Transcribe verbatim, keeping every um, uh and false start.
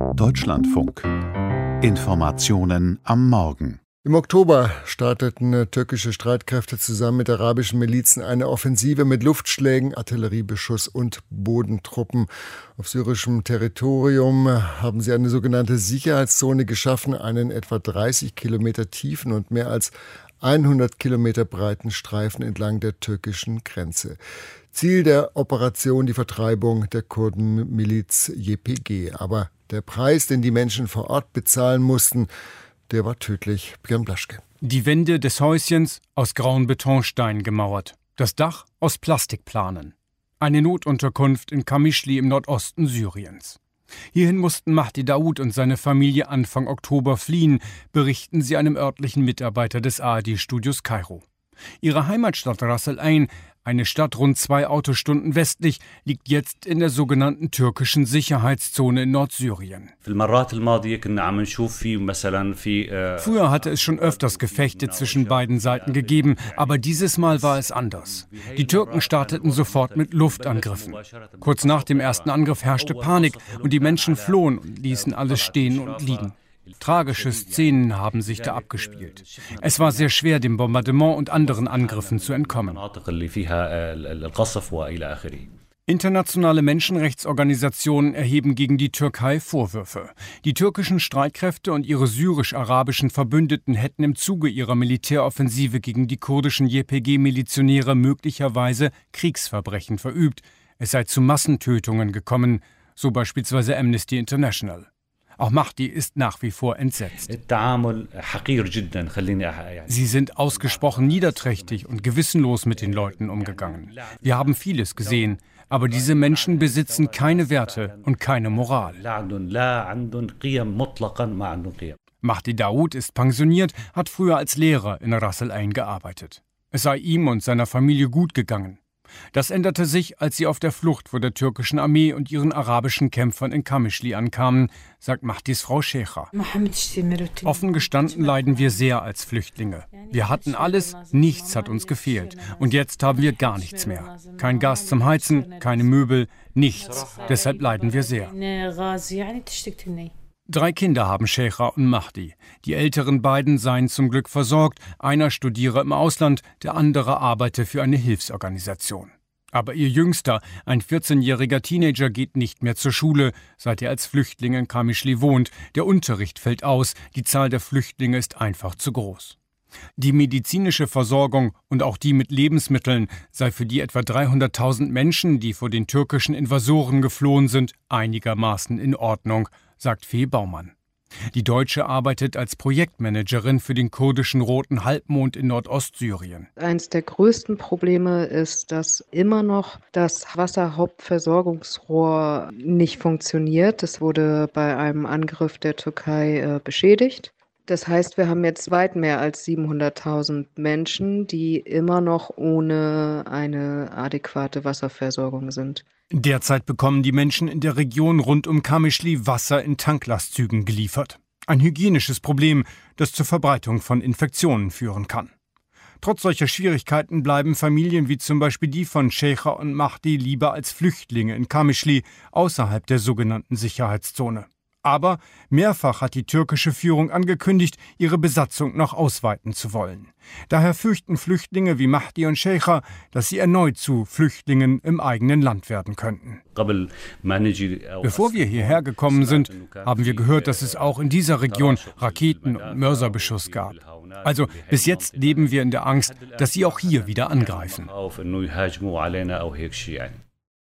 Deutschlandfunk. Informationen am Morgen. Im Oktober starteten türkische Streitkräfte zusammen mit arabischen Milizen eine Offensive mit Luftschlägen, Artilleriebeschuss und Bodentruppen. Auf syrischem Territorium haben sie eine sogenannte Sicherheitszone geschaffen, einen etwa dreißig Kilometer tiefen und mehr als hundert Kilometer breiten Streifen entlang der türkischen Grenze. Ziel der Operation die Vertreibung der Kurdenmiliz J P G. Aber der Preis, den die Menschen vor Ort bezahlen mussten, der war tödlich. Björn Blaschke. Die Wände des Häuschens aus grauen Betonsteinen gemauert. Das Dach aus Plastikplanen. Eine Notunterkunft in Kamischli im Nordosten Syriens. Hierhin mussten Mahdi Daoud und seine Familie Anfang Oktober fliehen, berichten sie einem örtlichen Mitarbeiter des A R D-Studios Kairo. Ihre Heimatstadt Ras Al-Ain, eine Stadt rund zwei Autostunden westlich, liegt jetzt in der sogenannten türkischen Sicherheitszone in Nordsyrien. Früher hatte es schon öfters Gefechte zwischen beiden Seiten gegeben, aber dieses Mal war es anders. Die Türken starteten sofort mit Luftangriffen. Kurz nach dem ersten Angriff herrschte Panik und die Menschen flohen und ließen alles stehen und liegen. Tragische Szenen haben sich da abgespielt. Es war sehr schwer, dem Bombardement und anderen Angriffen zu entkommen. Internationale Menschenrechtsorganisationen erheben gegen die Türkei Vorwürfe. Die türkischen Streitkräfte und ihre syrisch-arabischen Verbündeten hätten im Zuge ihrer Militäroffensive gegen die kurdischen J P G-Milizionäre möglicherweise Kriegsverbrechen verübt. Es sei zu Massentötungen gekommen, so beispielsweise Amnesty International. Auch Mahdi ist nach wie vor entsetzt. Sie sind ausgesprochen niederträchtig und gewissenlos mit den Leuten umgegangen. Wir haben vieles gesehen, aber diese Menschen besitzen keine Werte und keine Moral. Mahdi Daoud ist pensioniert, hat früher als Lehrer in Ras Al-Ain gearbeitet. Es sei ihm und seiner Familie gut gegangen. Das änderte sich, als sie auf der Flucht vor der türkischen Armee und ihren arabischen Kämpfern in Kamischli ankamen, sagt Mahdis Frau Shecha. Offen gestanden leiden wir sehr als Flüchtlinge. Wir hatten alles, nichts hat uns gefehlt. Und jetzt haben wir gar nichts mehr. Kein Gas zum Heizen, keine Möbel, nichts. Deshalb leiden wir sehr. Drei Kinder haben Shecha und Mahdi. Die älteren beiden seien zum Glück versorgt. Einer studiere im Ausland, der andere arbeite für eine Hilfsorganisation. Aber ihr Jüngster, ein vierzehnjähriger Teenager, geht nicht mehr zur Schule, seit er als Flüchtling in Kamischli wohnt. Der Unterricht fällt aus, die Zahl der Flüchtlinge ist einfach zu groß. Die medizinische Versorgung und auch die mit Lebensmitteln sei für die etwa dreihunderttausend Menschen, die vor den türkischen Invasoren geflohen sind, einigermaßen in Ordnung, sagt Fee Baumann. Die Deutsche arbeitet als Projektmanagerin für den kurdischen Roten Halbmond in Nordostsyrien. Eines der größten Probleme ist, dass immer noch das Wasserhauptversorgungsrohr nicht funktioniert. Es wurde bei einem Angriff der Türkei äh, beschädigt. Das heißt, wir haben jetzt weit mehr als siebenhunderttausend Menschen, die immer noch ohne eine adäquate Wasserversorgung sind. Derzeit bekommen die Menschen in der Region rund um Kamischli Wasser in Tanklastzügen geliefert. Ein hygienisches Problem, das zur Verbreitung von Infektionen führen kann. Trotz solcher Schwierigkeiten bleiben Familien wie zum Beispiel die von Shecha und Mahdi lieber als Flüchtlinge in Kamischli außerhalb der sogenannten Sicherheitszone. Aber mehrfach hat die türkische Führung angekündigt, ihre Besatzung noch ausweiten zu wollen. Daher fürchten Flüchtlinge wie Mahdi und Shecha, dass sie erneut zu Flüchtlingen im eigenen Land werden könnten. Bevor wir hierher gekommen sind, haben wir gehört, dass es auch in dieser Region Raketen- und Mörserbeschuss gab. Also bis jetzt leben wir in der Angst, dass sie auch hier wieder angreifen.